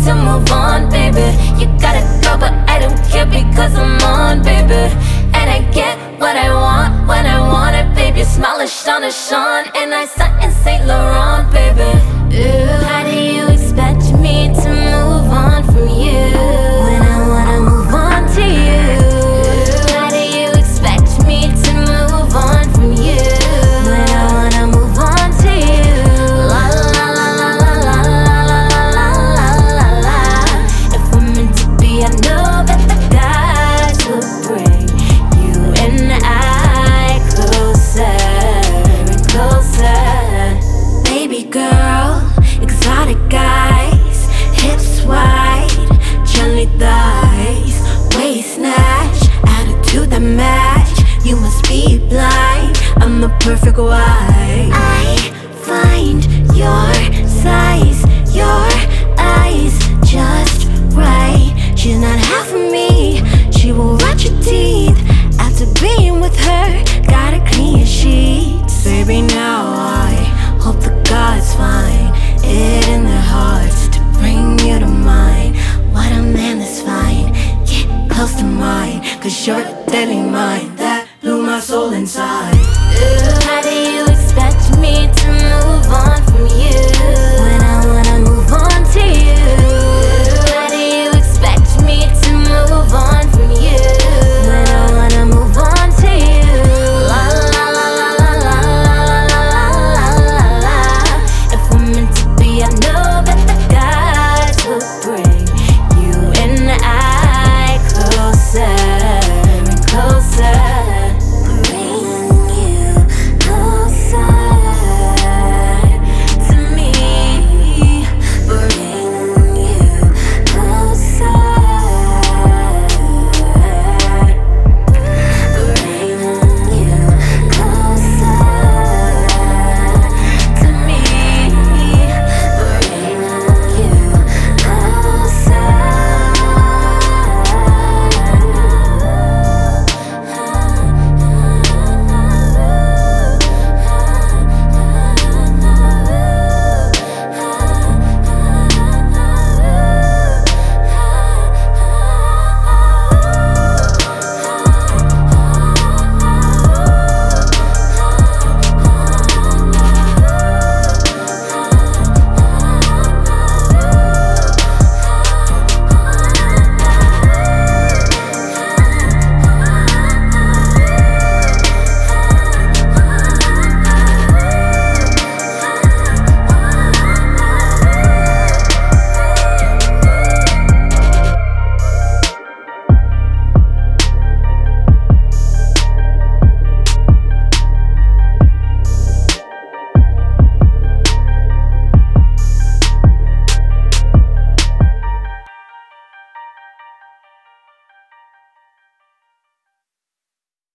to move on, baby. You gotta go, but I don't care because I'm on, baby. And I get what I want when I want it, baby. Smile is Sean, and I saw in Saint Laurent, baby. Ooh, how do you expect me to move on from you when I wanna move on to you? Ooh, how do you expect me to move on from you when I wanna move on to you? La la la la la la la la la la la. If we're meant to be, I know that the gods will bring you and I closer and closer. Baby girl, exotic eyes, hips wide, jelly thighs, waist snatch, attitude that match. You must be blind, I'm the perfect wife. I find your size, your eyes just right. She's not half of me, she will rot your teeth. After being with her, gotta clean your sheets. Baby, now I hope the gods find it in their hearts to bring you to mine. What a man that's fine, get close to mine, 'cause you're a deadly mind that blew my soul inside. Ooh.